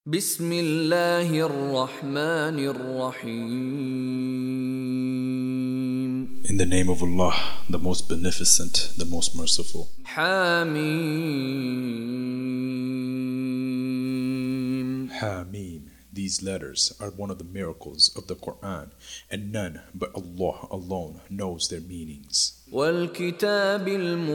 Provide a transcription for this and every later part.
بسم الله الرحمن الرحيم. In the name of Allah, the most beneficent, the most merciful. حميم. Hamim. These letters are one of the miracles of the Quran, and none but Allah alone knows their meanings. والكتاب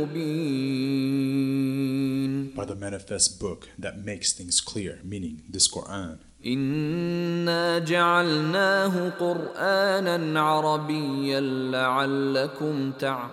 المبين. By the manifest book that makes things clear, meaning this Quran. إنا جعلناه قرآنا عربيا لعلكم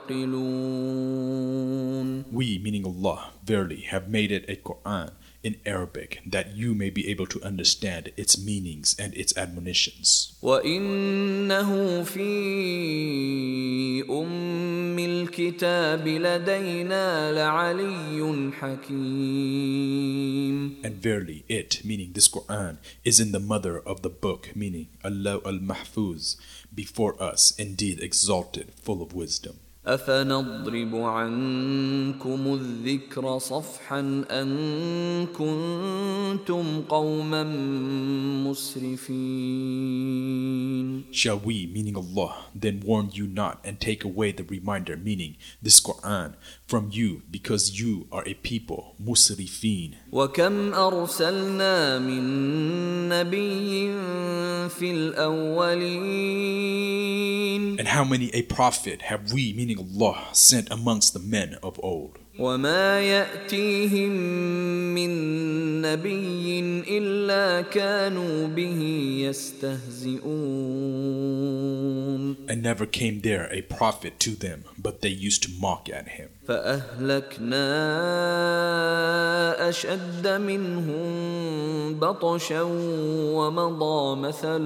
تعقلون. We, meaning Allah, verily have made it a Quran in Arabic that you may be able to understand its meanings and its admonitions. وَإِنَّهُ فِي أُمِّ الْكِتَابِ لَدَيْنَا لَعَلِيٌّ حَكِيمٌ. And verily it, meaning this Quran, is in the mother of the book, meaning Allah al-Mahfuz, before us, indeed exalted, full of wisdom. أَفَنَضْرِبُ عَنْكُمُ الذِّكْرَ صَفْحًا أَنْ كُنْتُمْ قَوْمًا مُسْرِفِينَ. Shall we, meaning Allah, then warn you not and take away the reminder, meaning this Quran, from you because you are a people, musrifin. وَكَمْ أَرْسَلْنَا مِن نَّبِيٍّ فِي الْأَوَّلِينَ. And how many a prophet have we, meaning Allah, sent amongst the men of old? وَمَا يَأْتِيهِم مِّن نَّبِيٍّ إِلَّا كَانُوا بِهِ يَسْتَهْزِئُونَ. And never came there a prophet to them, but they used to mock at him. فَأَهْلَكْنَا أَشَدَّ مِنْهُم بَطْشًا وَمَضَىٰ مَثَلُ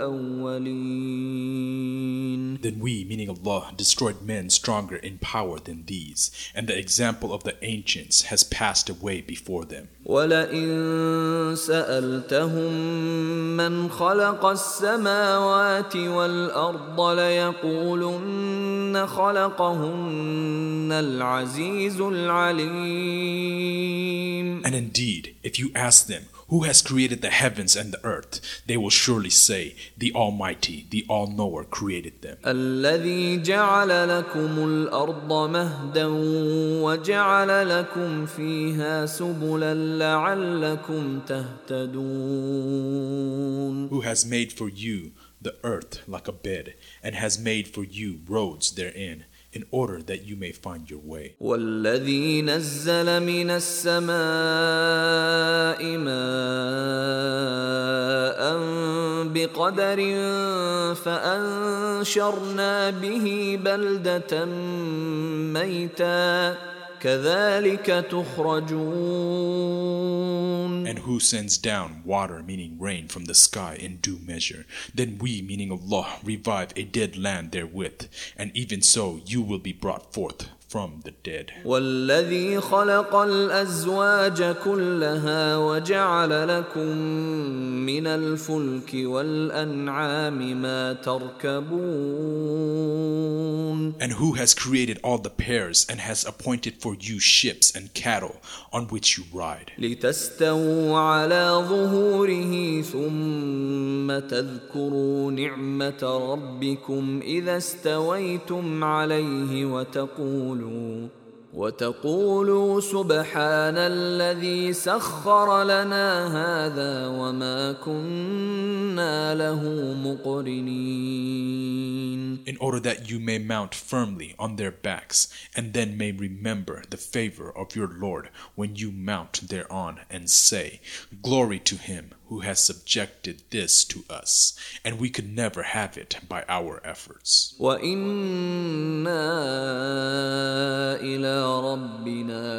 الْأَوَّلِينَ. Then we, meaning Allah, destroyed men stronger in power than these, and the example of the ancients has passed away before them. وَلَئِن سَأَلْتَهُم مَّنْ خَلَقَ السَّمَاوَاتِ وَالْأَرْضَ لَيَقُولُنَّ خَلَقَهُنَّ الْعَزِيزُ الْعَلِيمُ. And indeed, if you ask them, who has created the heavens and the earth, they will surely say, the Almighty, the All-Knower created them. الذي جعل لكم الأرض مهدا وجعل لكم فيها سبلا لعلكم تهتدون. Who has made for you the earth like a bed, and has made for you roads therein, in order that you may find your way. والذي نزل من السماء ماء بقدر فأنشرنا به بلدة ميتا كذلك تخرجون. And who sends down water, meaning rain, from the sky in due measure? Then we, meaning Allah, revive a dead land therewith, and even so you will be brought forth from the dead. والذي خلق الأزواج كلها وجعل لكم من الفلك والأنعام ما تركبون. And who has created all the pairs and has appointed for you ships and cattle on which you ride, لتستووا على ظهوره ثم تذكروا نعمة ربكم إذا استويتم عليه وتقولوا سبحان الذي سخر لنا هذا وما كنا له مقرنين. in order that you may mount firmly on their backs, and then may remember the favor of your Lord when you mount thereon, and say, Glory to him who has subjected this to us, and we could never have it by our efforts. وَإِنَّا إِلَى رَبِّنَا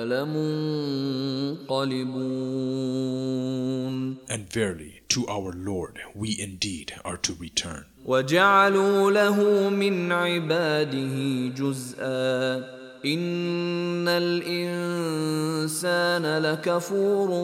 لَمُنقَلِبُونَ. And verily, to our Lord we indeed are to return. وَجَعَلُوا لَهُ مِنْ عِبَادِهِ جُزْءًا إِنَّ الْإِنسَانَ لَكَفُورٌ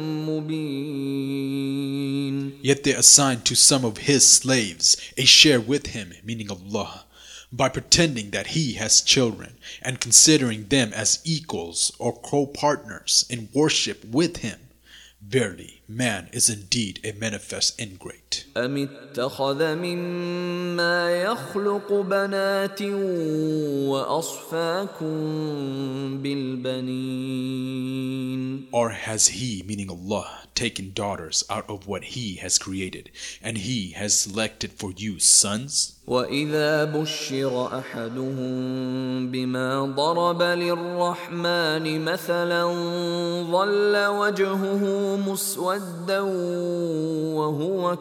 مُبِينٌ. Yet they assigned to some of his slaves a share with him, meaning Allah, by pretending that he has children, and considering them as equals or co-partners in worship with him. Verily, man is indeed a manifest ingrate. أم اتخذ مما يخلق بنات وأصفاكم بالبنين. Or has he, meaning Allah, taken daughters out of what he has created, and he has selected for you sons? وإذا بشر أحدهم بما ضرب للرحمن مثلا ظل وجهه مسودا وهو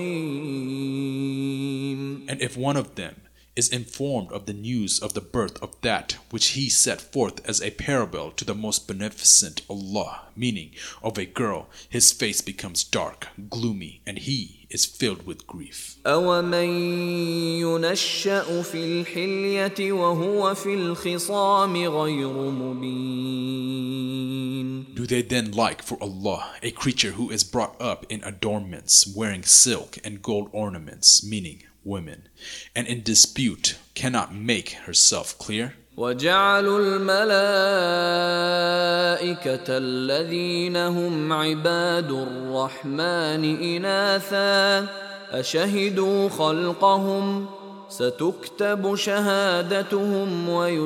كظيم. And if one of them is informed of the news of the birth of that which he set forth as a parable to the most beneficent Allah, meaning of a girl, his face becomes dark, gloomy, and he is filled with grief. أَوَمَن يُنَشَّأُ فِي الْحِلْيَةِ وَهُوَ فِي الْخِصَامِ غَيْرُ مُبِينٍ. Do they then like for Allah a creature who is brought up in adornments, wearing silk and gold ornaments, meaning women, and in dispute cannot make herself clear? وَجَعَلُوا الْمَلَائِكَةَ الَّذِينَ هُمْ عِبَادُ الرَّحْمَنِ إِنَاثًا أَشَهِدُوا خَلْقَهُمْ سَتُكْتَبُ شَهَادَتُهُمْ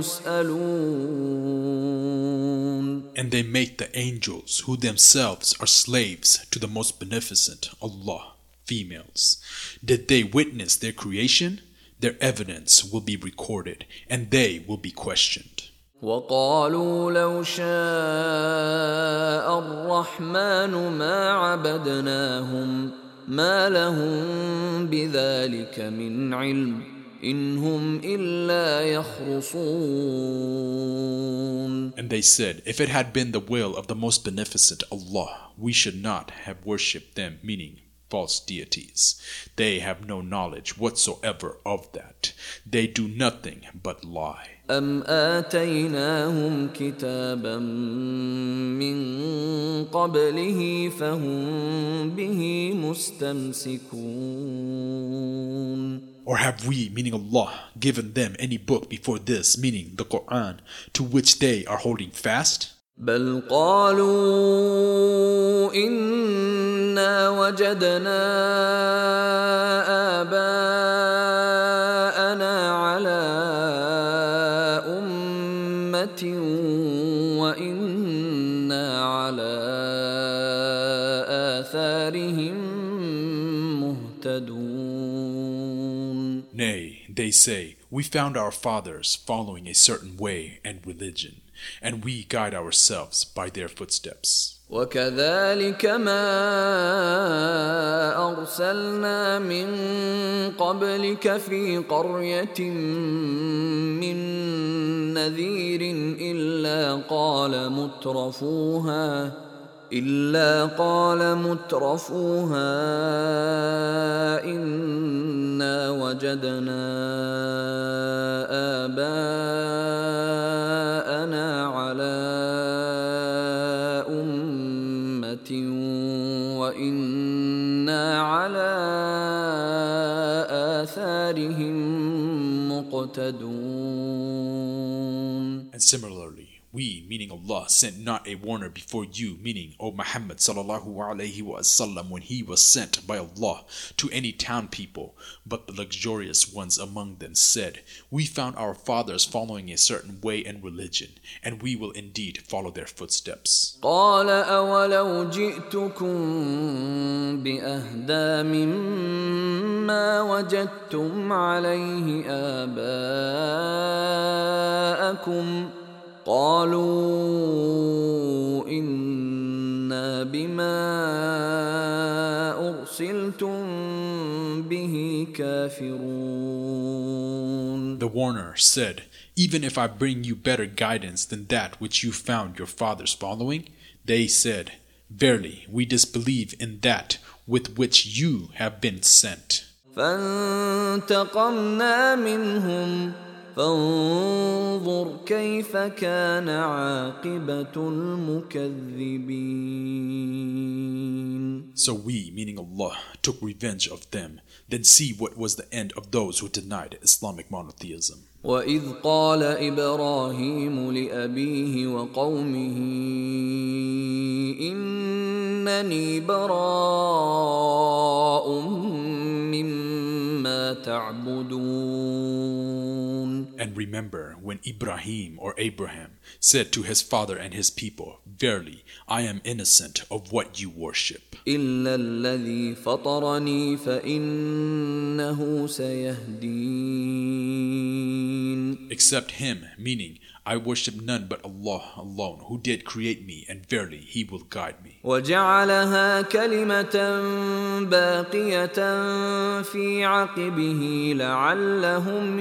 وَيُسْأَلُونَ. And they make the angels, who themselves are slaves to the most beneficent Allah, females. Did they witness their creation? Their evidence will be recorded, and they will be questioned. وَقَالُوا لَوْ شَاءَ الرَّحْمَنُ مَا عَبَدْنَاهُمْ مَا لَهُمْ بِذَلِكَ مِنْ عِلْمٍ إِنْ هُمْ إِلَّا يَخْرُصُونَ. And they said, if it had been the will of the most beneficent Allah, we should not have worshipped them, meaning false deities. They have no knowledge whatsoever of that. They do nothing but lie. أَمْ آتَيْنَاهُمْ كِتَابًا مِّن قَبْلِهِ فَهُمْ بِهِ مُسْتَمْسِكُونَ. Or have we, meaning Allah, given them any book before this, meaning the Quran, to which they are holding fast? بل قالوا إنا وجدنا آباءنا على أمة وإنا على آثارهم مهتدون. Nay, they say, we found our fathers following a certain way and religion, and we guide ourselves by their footsteps. وكذلك ما أرسلنا من قبلك في قرية من نذير إلا قال مترفوها إنا وجدنا آباءنا على أمة وإنا على آثارهم مقتدون. And similarly, we, meaning Allah, sent not a warner before you, meaning O Muhammad sallallahu alaihi wasallam, when he was sent by Allah to any town people, but the luxurious ones among them said, we found our fathers following a certain way and religion, and we will indeed follow their footsteps. قال أولو جئتكم بأهدى مما وجدتم عليه آباءكم قالوا إنا بما أرسلتم به كافرون. The warner said, even if I bring you better guidance than that which you found your fathers following, they said, verily, we disbelieve in that with which you have been sent. فانتقمنا منهم فانظر كيف كان عاقبة المكذبين. So we, meaning Allah, took revenge of them. Then see what was the end of those who denied Islamic monotheism. وإذ قال إبراهيم لأبيه وقومه إنني براء مما تعبدون. And remember when Ibrahim or Abraham said to his father and his people, Verily, I am innocent of what you worship. إلا الذي فطرني فإنه سيهدين. Except him, meaning I worship none but Allah alone, who did create me, and verily He will guide me. وجعلها كلمة باقية في عقبه لعلهم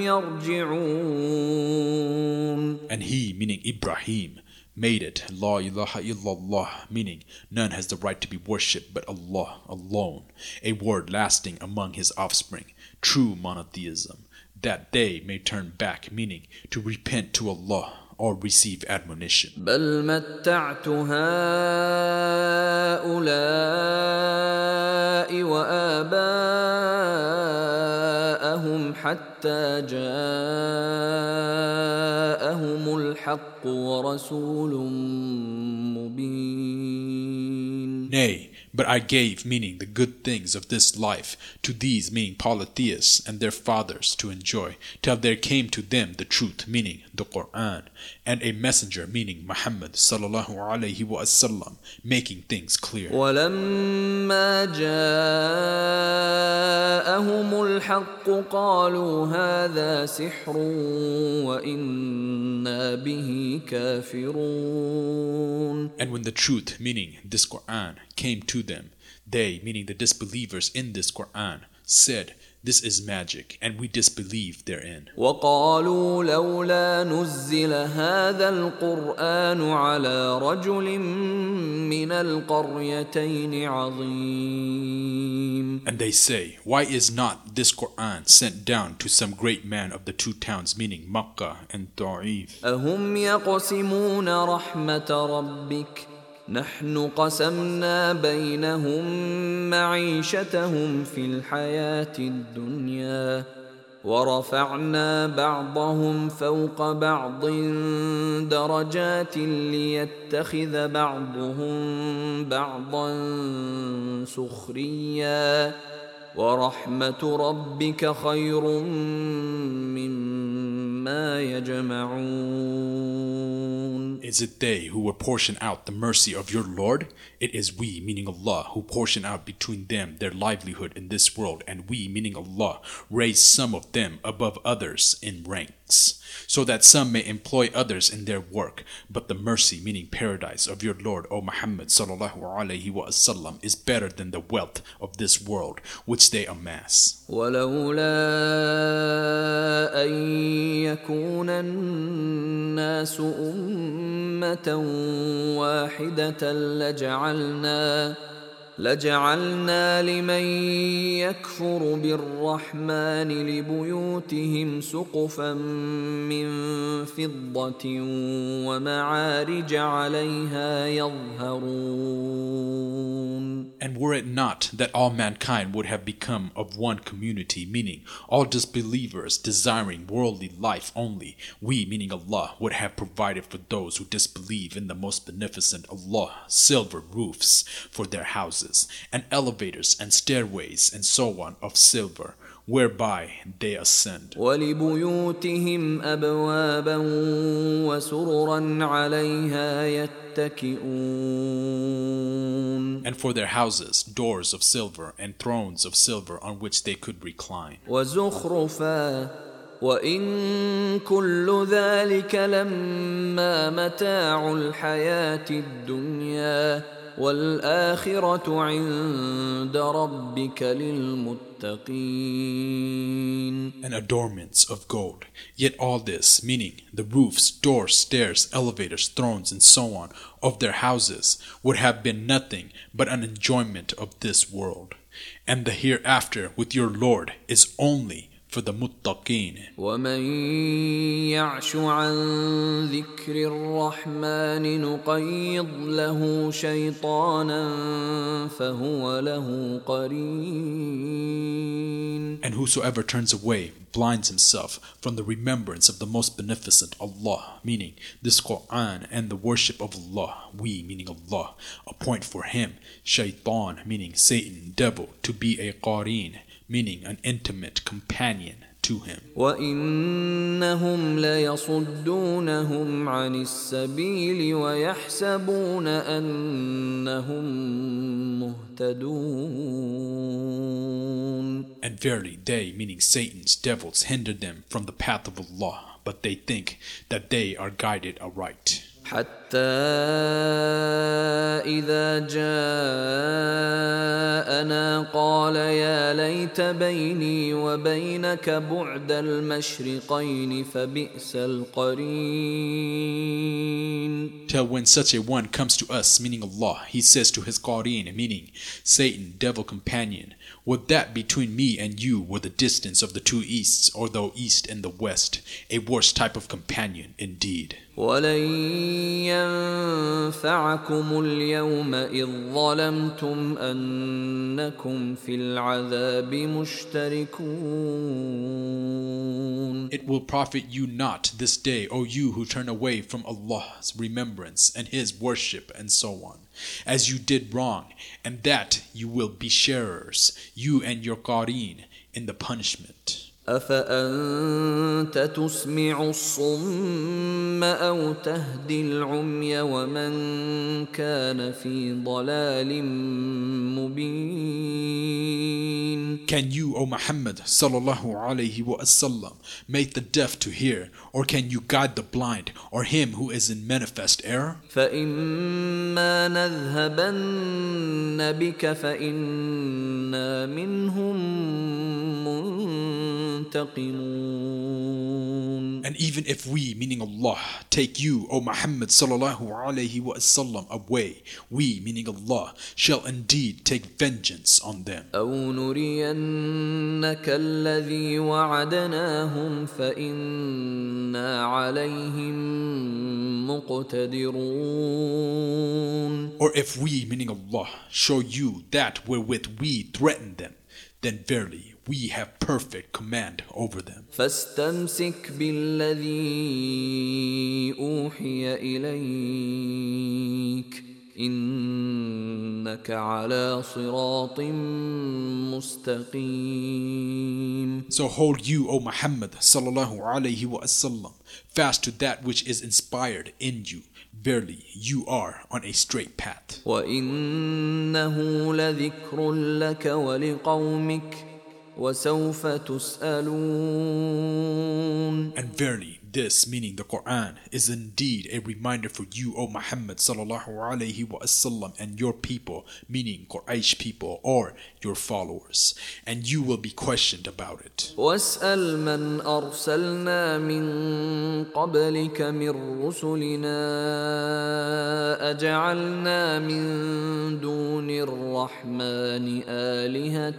يرجعون. And he, meaning Ibrahim, made it La ilaha illallah, meaning none has the right to be worshipped but Allah alone, a word lasting among his offspring, true monotheism, that they may turn back, meaning to repent to Allah or receive admonition. بل متعت هؤلاء وآباءهم حتى جاءهم الحق ورسول مبين. Nay, but I gave, meaning the good things of this life, to these, meaning polytheists, and their fathers to enjoy, till there came to them the truth, meaning the Quran, and a messenger, meaning Muhammad sallallahu alayhi wa sallam, making things clear. ولما جاءهم الحق قالوا هذا سحر وإنا به كافرون. And when the truth, meaning this Quran, came to them, they, meaning the disbelievers in this Quran, said, This is magic, and we disbelieve therein. وقالوا لولا نزل هذا القرآن على رجل من القريتين عظيم. And they say, Why is not this Quran sent down to some great man of the two towns, meaning Makkah and Ta'if? أهم يقسمون رحمة ربك نحن قسمنا بينهم معيشتهم في الحياة الدنيا ورفعنا بعضهم فوق بعض درجات ليتخذ بعضهم بعضا سخريا ورحمة ربك خير مما يجمعون. Is it they who will portion out the mercy of your Lord? It is we, meaning Allah, who portion out between them their livelihood in this world, and we, meaning Allah, raise some of them above others in ranks, so that some may employ others in their work. But the mercy, meaning paradise, of your Lord, O Muhammad sallallahu alaihi wasallam, is better than the wealth of this world which they amass. ولولا أن يكون الناس أمة واحدة لجعلنا لمن يكفر بالرحمن لبيوتهم سقفا من فضة ومعارج عليها يظهرون. And were it not that all mankind would have become of one community, meaning all disbelievers desiring worldly life only, we, meaning Allah, would have provided for those who disbelieve in the most beneficent Allah silver roofs for their houses, and elevators and stairways and so on of silver, whereby they ascend. وَلِبُيُوتِهِمْ أَبْوَابًا وَسُرُرًا عَلَيْهَا يَتَّكِئُونَ. And for their houses, doors of silver and thrones of silver on which they could recline. وَزُخْرُفًا وَإِن كُلُّ ذَلِكَ لَمَّا مَتَاعُ الْحَيَاةِ الدُّنْيَا وَالْآخِرَةُ عِندَ رَبِّكَ لِلْمُتَّقِينَ. And adornments of gold. Yet all this, meaning the roofs, doors, stairs, elevators, thrones, and so on, of their houses, would have been nothing but an enjoyment of this world. And the hereafter with your Lord is only for the muttaqeen. ومن يعش عن ذكر الرحمن نقيض له شيطانا فهو له قرين. And whosoever turns away blinds himself from the remembrance of the most beneficent Allah, meaning this Quran and the worship of Allah, we, meaning Allah, appoint for him shaitan, meaning Satan, devil, to be a qareen, meaning an intimate companion to him. وَإِنَّهُمْ لَيَصُدُّونَهُمْ عَنِ السَّبِيلِ وَيَحْسَبُونَ أَنَّهُمْ مُهْتَدُونَ. And verily they, meaning Satan's devils, hinder them from the path of Allah, but they think that they are guided aright. حتى إذا جاءنا قال يا ليت بيني وبينك بعد المشرقين فبئس القرين. Till when such a one comes to us, meaning Allah, he says to his qareen, meaning Satan, devil companion, would that between me and you were the distance of the two easts, or the east and the west, a worse type of companion indeed. ولن ينفعكم اليوم إذ ظلمتم أنكم في العذاب مشتركون. It will profit you not this day, O you who turn away from Allah's remembrance and His worship and so on, as you did wrong, and that you will be sharers, you and your qareen, in the punishment. أفأنت تسمع الصم أو تهدي العمي ومن كان في ضلال مبين. Can you, O Muhammad sallallahu alayhi wa sallam, make the deaf to hear, or can you guide the blind, or him who is in manifest error? فإما نذهبن بك فإنا منهم منتقمون. And even if we, meaning Allah, take you, O Muhammad sallallahu alayhi wa sallam, away, we, meaning Allah, shall indeed take vengeance on them. أو نرينك الذي وعدناهم فإنا عليهم مقتدرون. Or if we, meaning Allah, show you that wherewith we threaten them, then verily we have perfect command over them. فاستمسك بالذي أوحي إليك إنك على صراط مستقيم. So hold you, O Muhammad sallallahu alayhi wa sallam, fast to that which is inspired in you. Verily, you are on a straight path. وإنه لذكر لك ولقومك وسوف تسألون. And verily, this, meaning the Quran, is indeed a reminder for you, O Muhammad sallallahu alayhi wa sallam, and your people, meaning Quraysh people or your followers, and you will be questioned about it. واسأل من أرسلنا من قبلك من رسلنا أجعلنا من دون الرحمن آلهة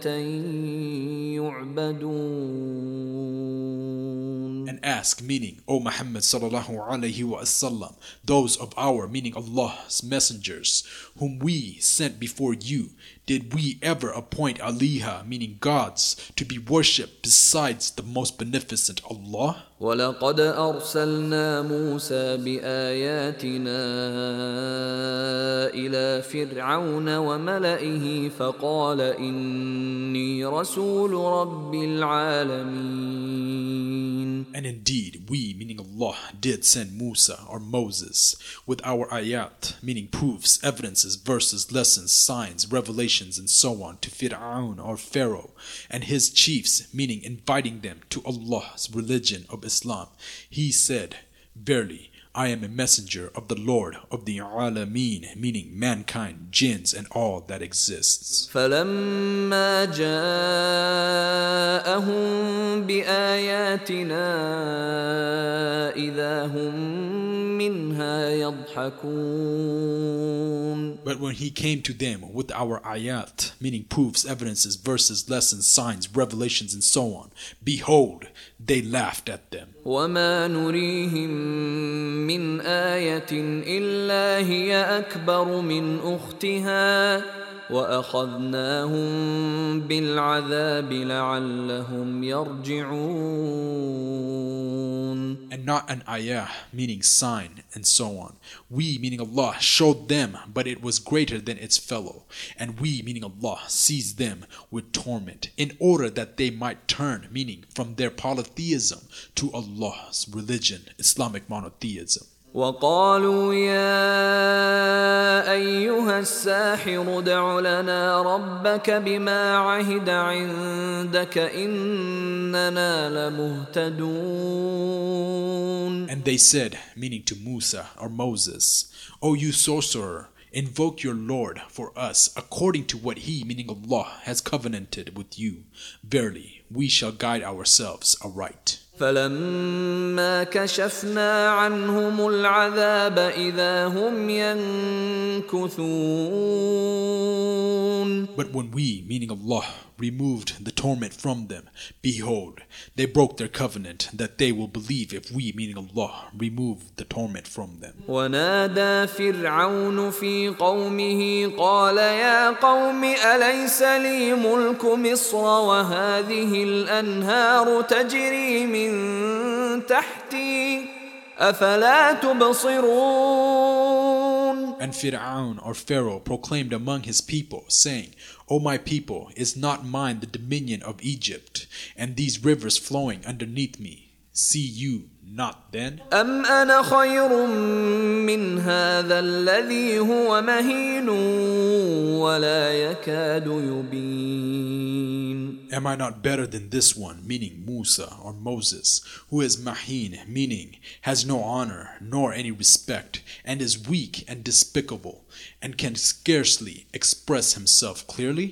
يعبدون. And ask, meaning, O Muhammad sallallahu alayhi wa sallam, those of our, meaning Allah's messengers, whom we sent before you, did we ever appoint aliha, meaning gods, to be worshipped besides the most beneficent Allah? ولقد أرسلنا موسى بآياتنا إلى فرعون وملئه فقال إني رسول رب العالمين. And indeed, we, meaning Allah, did send Musa or Moses with our ayat, meaning proofs, evidences, verses, lessons, signs, revelations, and so on to Fir'aun or Pharaoh and his chiefs, meaning inviting them to Allah's religion of Islam. He said, verily, I am a messenger of the Lord of the Alameen, meaning mankind, jinns, and all that exists. فلما جاءهم بآياتنا إذا هم منها منها يضحكون. But when he came to them with our ayat, meaning proofs, evidences, verses, lessons, signs, revelations, and so on, behold, they laughed at them. وما نريهم من آية إلا هي أكبر من أختها وأخذناهم بالعذاب لعلهم يرجعون. And not an ayah, meaning sign, and so on. We, meaning Allah, showed them, but it was greater than its fellow. And we, meaning Allah, seized them with torment, in order that they might turn, meaning from their polytheism to Allah's religion, Islamic monotheism. وقالوا يا أيها الساحر ادع لنا ربك بما عهد عندك إننا لمهتدون. And they said, meaning to Musa or Moses, O you sorcerer, invoke your Lord for us according to what he, meaning Allah, has covenanted with you. Verily, we shall guide ourselves aright. فلما كشفنا عنهم العذاب إذا هم ينكثون. But when we, meaning Allah, removed the torment from them, behold, they broke their covenant that they will believe if we, meaning Allah, remove the torment from them. ونادى فرعون في قومه قال يا قوم أليس لي ملك مصر وهذه الأنهار تجري من تحتي أفلا تبصرون. And Fir'aun or Pharaoh proclaimed among his people, saying, O my people, is not mine the dominion of Egypt, and these rivers flowing underneath me? See you not then? أم أنا خير من هذا الذي هو مهين ولا يكاد يبين. Am I not better than this one, meaning Musa or Moses, who is mahin, meaning has no honor nor any respect, and is weak and despicable, and can scarcely express himself clearly?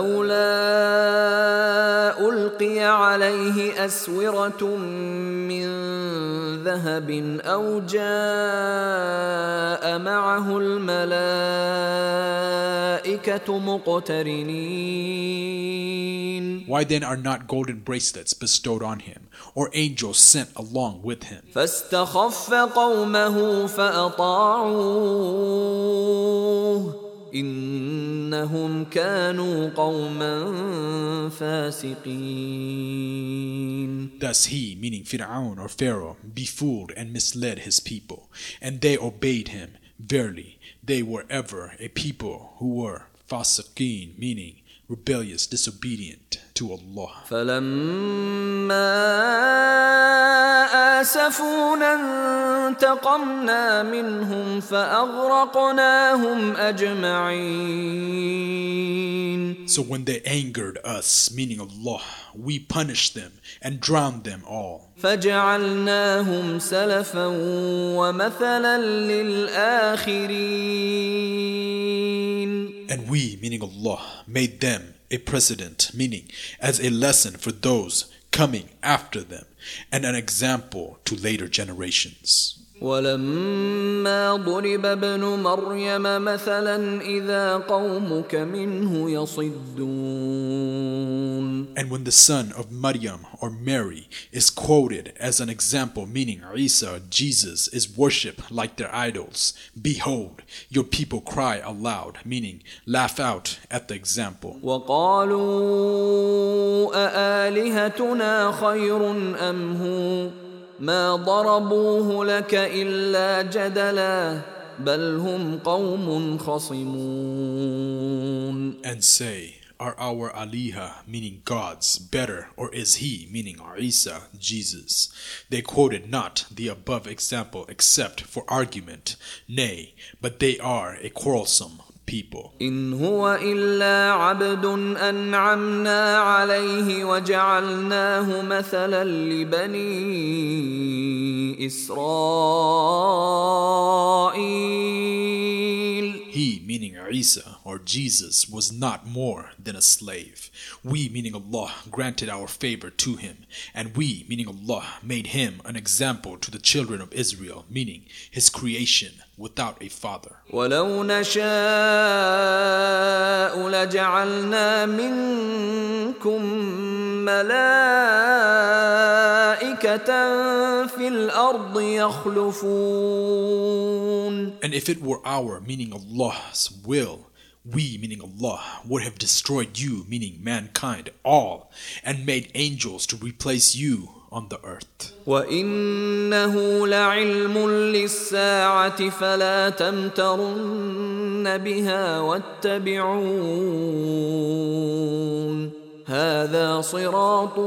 فلولا ألقي عليه أسورة من ذهب أو جاء معه الملائكة مقترنين. Why then are not golden bracelets bestowed on him, or angels sent along with him? فاستخف قومه فأطاعوه إنهم كانوا قوما فاسقين. Thus he, meaning Fir'aun or Pharaoh, befooled and misled his people, and they obeyed him. Verily, they were ever a people who were fasiqeen, meaning rebellious, disobedient to Allah. فلما آسفونا انتقمنا منهم فأغرقناهم أجمعين. So when they angered us, meaning Allah, we punished them and drowned them all. فجعلناهم سلفا ومثلا للآخرين. And we, meaning Allah, made them a precedent, meaning as a lesson for those coming after them, and an example to later generations. ولما ضرب ابن مريم مثلا إذا قومك منه يصدون. And when the son of Maryam or Mary is quoted as an example, meaning Isa, Jesus, is worshipped like their idols, behold, your people cry aloud, meaning laugh out at the example. وقالوا أآلهتنا خير أم هو ما ضربوه لك إلا جدلا بل هم قوم خصمون. And say, are our aliha, meaning gods, better, or is he, meaning Isa, Jesus? They quoted not the above example except for argument. Nay, but they are a quarrelsome people. إن هو إلا عبد أنعمنا عليه وجعلناه مثلا لبني إسرائيل. He, meaning Isa or Jesus, was not more than a slave. We, meaning Allah, granted our favor to him, and we, meaning Allah, made him an example to the children of Israel, meaning his creation, without a father. وَلَوْ نَشَاءُ لَجَعَلْنَا مِنكُم مَلَائِكَةً فِي الْأَرْضِ يَخْلُفُونَ. And if it were our, meaning Allah's will, we, meaning Allah, would have destroyed you, meaning mankind, all, and made angels to replace you on the earth. وَإِنَّهُ لَعِلْمٌ لِلسَّاعَةِ فَلَا تَمْتَرُنَّ بِهَا وَاتَّبِعُونَ هَذَا صِرَاطٌ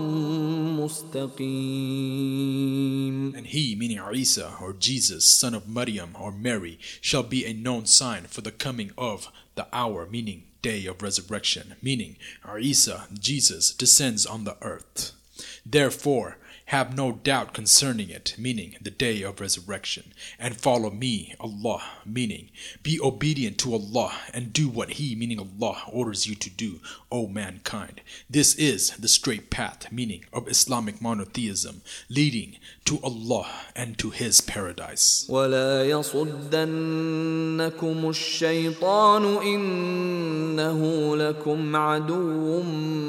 مُسْتَقِيمٌ. And he, meaning Isa or Jesus, son of Maryam or Mary, shall be a known sign for the coming of the hour, meaning day of resurrection, meaning Isa, Jesus, descends on the earth. Therefore, have no doubt concerning it, meaning the day of resurrection, and follow me, Allah, meaning be obedient to Allah and do what He, meaning Allah, orders you to do, O mankind. This is the straight path, meaning of Islamic monotheism, leading to Allah and to His paradise. وَلَا يَصُدَّنَّكُمُ الشَّيْطَانُ إِنَّهُ لَكُمْ عَدُوٌّ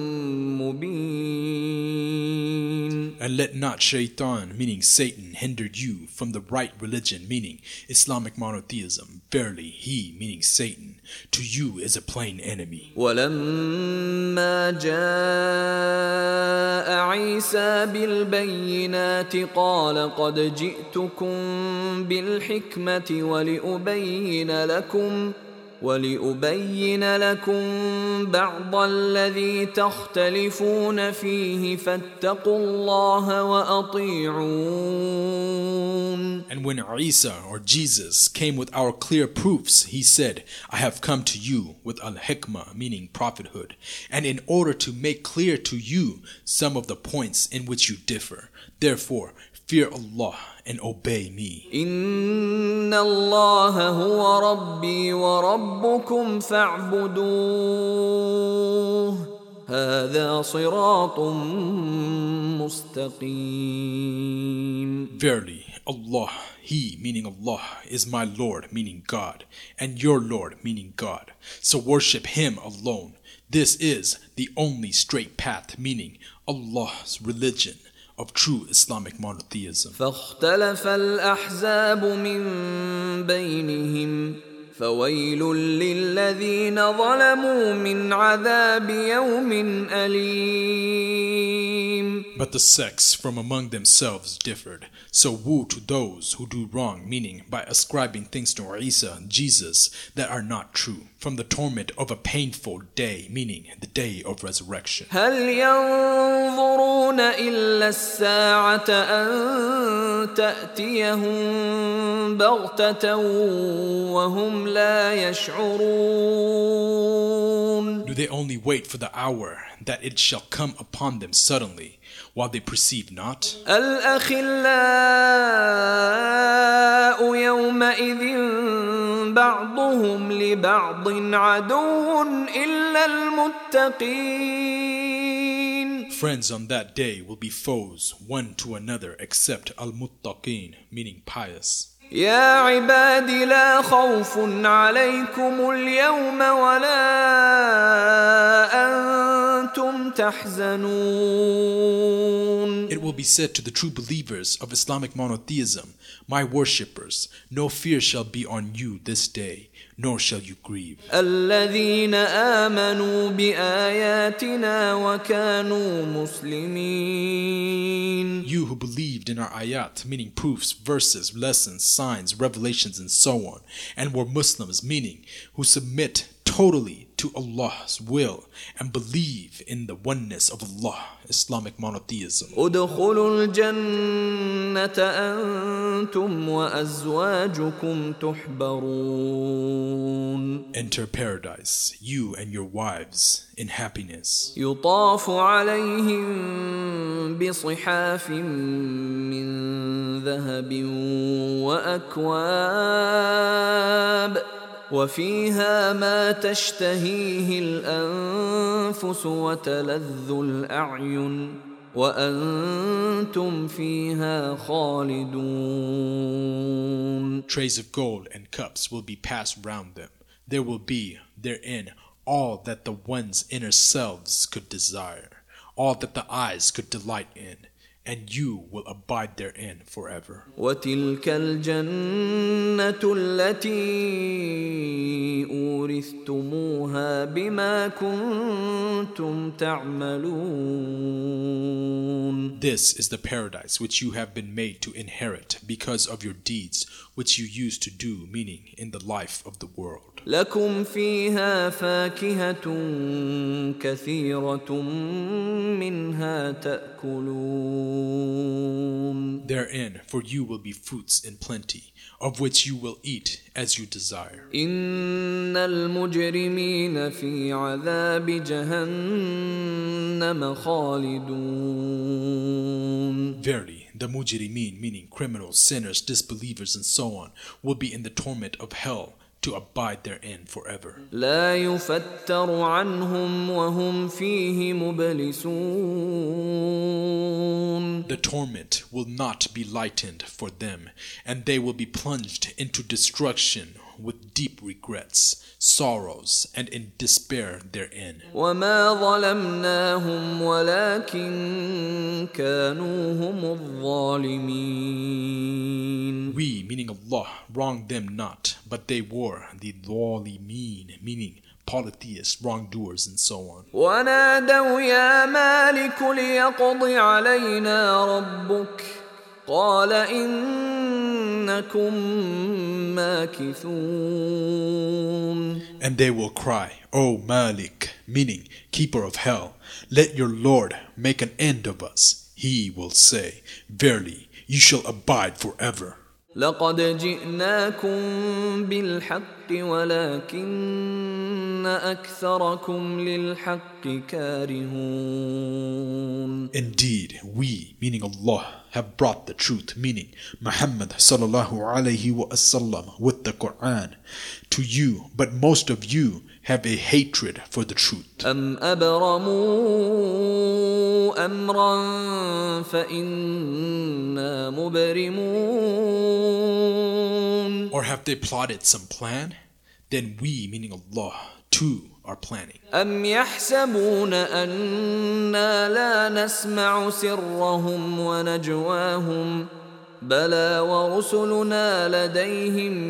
مُبِينٌ. And let not Shaitan, meaning Satan, hinder you from the right religion, meaning Islamic monotheism. Verily, he, meaning Satan, to you is a plain enemy. وَلَمَّا جَاءَ عِيسَى بِالْبَيِّنَاتِ قَالَ قَدْ جِئْتُكُمْ بِالْحِكْمَةِ ولأبين لكم بعض الذي تختلفون فيه فاتقوا الله وأطيعون. And when Isa or Jesus came with our clear proofs, he said, I have come to you with al-hikmah, meaning prophethood, and in order to make clear to you some of the points in which you differ. Therefore, fear Allah and obey me. إن الله هو ربي وربكم فاعبدوه هذا صراط مستقيم. Verily, Allah, He, meaning Allah, is my Lord, meaning God, and your Lord, meaning God. So worship Him alone. This is the only straight path, meaning Allah's religion of true Islamic monotheism. فاختلف الأحزاب من بينهم فويل للذين ظلموا من عذاب يوم أليم. But the sects from among themselves differed. So woe to those who do wrong, meaning by ascribing things to Isa, Jesus, that are not true, from the torment of a painful day, meaning the day of resurrection. هل ينظرون إلا الساعة أن تأتيهم بغتة وهم لا يشعرون. Do they only wait for the hour that it shall come upon them suddenly, while they perceive not? الأخلاء يومئذ بعضهم لبعض عدو إلا المتقين. Friends on that day will be foes one to another except al-muttaqin, meaning pious. يا عباد لا خوف عليكم اليوم ولا أنتم تحزنون. It will be said to the true believers of Islamic monotheism, my worshippers, no fear shall be on you this day, nor shall you grieve. الذين آمنوا بآياتنا وكانوا مسلمين. You who believed in our ayat, meaning proofs, verses, lessons, signs, revelations, and so on, and were Muslims, meaning who submit totally to Allah's will and believe in the oneness of Allah, Islamic monotheism. ادخلوا الجنة أنتم وأزواجكم تحبرون. Enter paradise, you and your wives, in happiness. يطاف عليهم بصحاف من ذهب وأكواب وفيها ما تشتهيه الأنفس وتلذ الأعين وأنتم فيها خالدون. Trays of gold and cups will be passed round them. There will be therein all that the one's inner selves could desire, all that the eyes could delight in, and you will abide therein forever. وتلك الجنة التي أورثتموها بما كنتم تعملون. This is the paradise which you have been made to inherit because of your deeds which you used to do, meaning in the life of the world. لكم فيها فاكهة كثيرة منها تأكلون. Therein for you will be fruits in plenty, of which you will eat as you desire. إن المجرمين في عذاب جهنم خالدون. Verily, the mujrimeen, meaning criminals, sinners, disbelievers, and so on, will be in the torment of hell, to abide therein forever. لا يفتر عنهم وهم فيه مبلسون. The torment will not be lightened for them, and they will be plunged into destruction with deep regrets, sorrows, and in despair therein. وما ظلمناهم ولكن كانوا هم الظالمين. We, meaning Allah, wronged them not, but they were the ظالمين, meaning polytheists, wrongdoers, and so on. ونادوا يا مالك ليقض علينا ربك قال إنكم ماكثون. And they will cry, O Malik, meaning keeper of hell, let your Lord make an end of us. He will say, verily, you shall abide forever. لقد جئناكم بالحق ولكن أكثركم للحق كارهون. Indeed, we, meaning Allah, have brought the truth, meaning Muhammad sallallahu alayhi wa sallam, with the Quran to you, but most of you have a hatred for the truth. أم أبرموا أمرا فإنا مبرمون. Or have they plotted some plan? Then we, meaning Allah, too are planning. أم يحسبون أنا لا نسمع سرهم ونجواهم بلى ورسلنا لديهم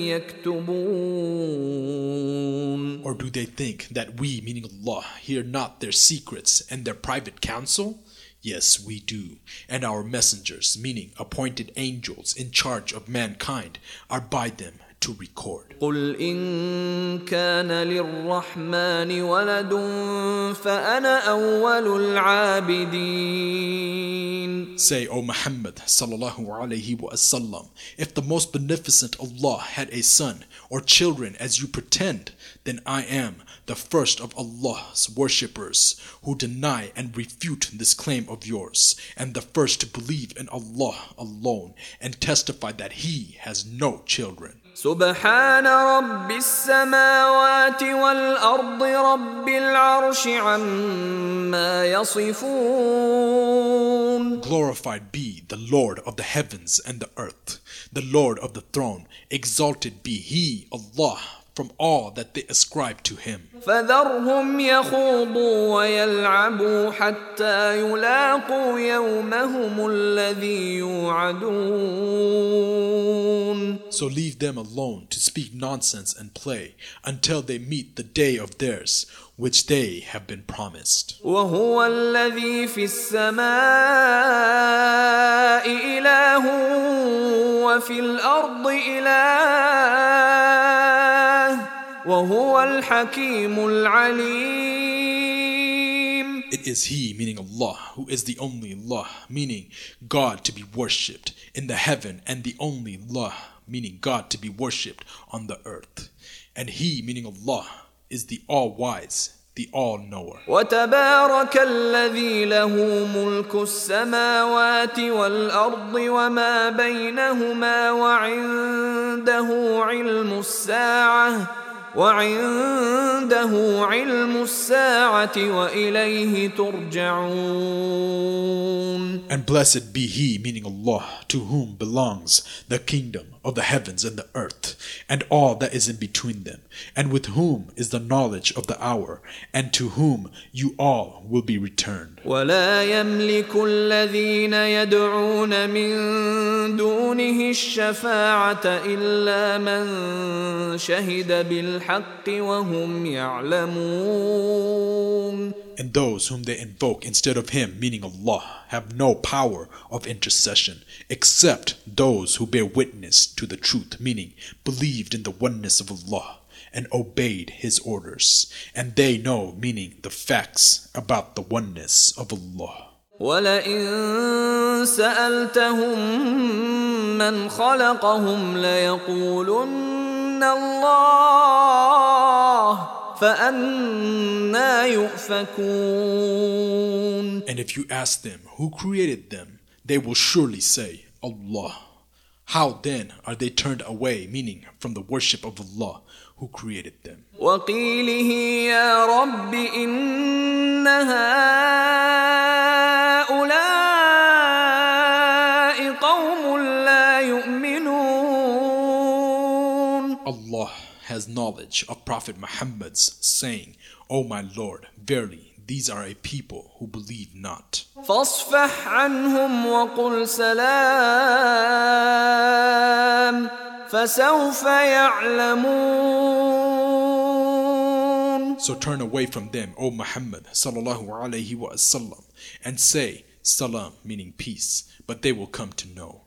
يكتبون. Or do they think that we, meaning Allah, hear not their secrets and their private counsel? Yes, we do. And our messengers, meaning appointed angels in charge of mankind, are by them to record. قل إن كان للرحمن ولد فأنا أول العابدين. Say, O Muhammad sallallahu alayhi wa sallam, if the most beneficent Allah had a son or children as you pretend, then I am the first of Allah's worshippers who deny and refute this claim of yours, and the first to believe in Allah alone and testify that He has no children. سبحان رب السماوات والأرض رب العرش عما يصفون. Glorified be the Lord of the heavens and the earth, the Lord of the throne. Exalted be He, Allah, from all that they ascribe to Him. فذرهم يخوضوا ويلعبوا حتى يلاقوا يومهم الذي يوعدون. So leave them alone to speak nonsense and play until they meet the day of theirs, which they have been promised. وهو الذي في السماء إله وفي الأرض إله وهو الحكيم العليم. It is He, meaning Allah, who is the only Allah, meaning God to be worshipped in the heaven, and the only Allah, meaning God to be worshipped on the earth. And He, meaning Allah, is the all-wise, the all-knower. وتبارك الذي له ملك السماوات والأرض وما بينهما وعنده علم الساعة وعنده علم الساعة وإليه ترجعون. And blessed be he, meaning Allah, to whom belongs the kingdom of the heavens and the earth, and all that is in between them, and with whom is the knowledge of the hour, and to whom you all will be returned. ولا يملك الذين يدعون من دونه الشفاعة إلا من شهد بالحق وهم يعلمون. And those whom they invoke instead of him, meaning Allah, have no power of intercession, except those who bear witness to the truth, meaning believed in the oneness of Allah and obeyed his orders. And they know, meaning the facts about the oneness of Allah. وَلَئِن سَأَلْتَهُم مَّنْ خَلَقَهُمْ لَيَقُولُنَّ اللَّهُ فَأَنَّىٰ يُؤْفَكُونَ. And if you ask them who created them, they will surely say, Allah. How then are they turned away, meaning from the worship of Allah who created them? وَقِيلِهِ يَا رَبِّ إِنَّ هَٰؤُلَاءِ قَوْمٌ لَا يُؤْمِنُونَ. Allah has knowledge of Prophet Muhammad's saying, O my Lord, verily these are a people who believe not. فاصفح عنهم وقل سلام فسوف يعلمون. So turn away from them, O Muhammad sallallahu alaihi wasallam, and say, Salam, meaning peace, but they will come to know.